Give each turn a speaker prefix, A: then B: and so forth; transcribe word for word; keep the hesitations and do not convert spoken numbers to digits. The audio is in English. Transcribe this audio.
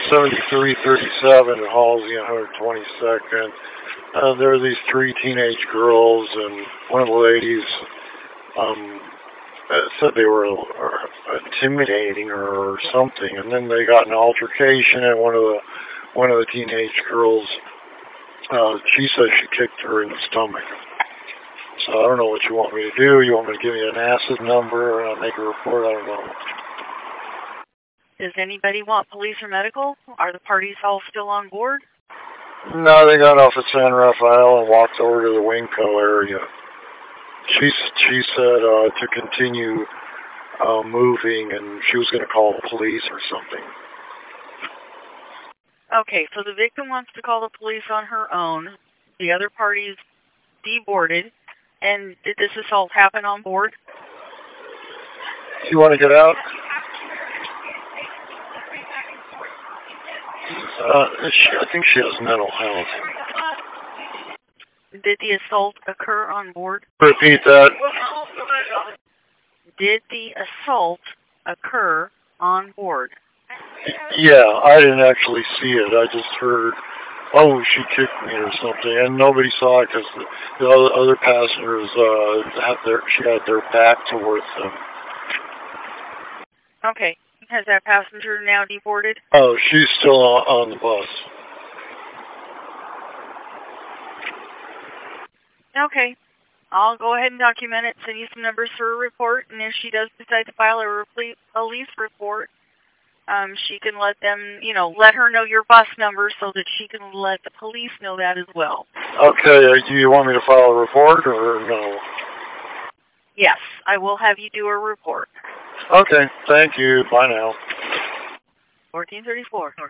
A: seventy-three thirty-seven at Halsey and one twenty-second. Uh, there were these three teenage girls, and one of the ladies um, uh, said they were uh, intimidating her or something, and then they got an altercation, and one of the one of the teenage girls, uh, she said she kicked her in the stomach. So I don't know what you want me to do. You want me to give you an acid number and I'll make a report? I don't know.
B: Does anybody want police or medical? Are the parties all still on board?
A: No, they got off at San Rafael and walked over to the Winco area. She, she said uh, to continue uh, moving, and she was going to call the police or something.
B: Okay, so the victim wants to call the police on her own. The other parties deboarded. And did this assault happen on board?
A: You want to get out? Uh, she, I think she has mental health.
B: Did the assault occur on board?
A: Repeat that.
B: Did the assault occur on board?
A: Yeah, I didn't actually see it. I just heard, oh, she kicked me or something, and nobody saw it because the, the other, other passengers uh, had their she had their back towards them.
B: Okay. Has that passenger now deboarded?
A: Oh, she's still on, on the bus.
B: Okay. I'll go ahead and document it, send you some numbers for a report, and if she does decide to file a police report, um, she can let them, you know, let her know your bus number so that she can let the police know that as well.
A: Okay. Do you want me to file a report or no?
B: Yes, I will have you do a report.
A: Okay. Thank you. Bye now.
B: fourteen thirty-four.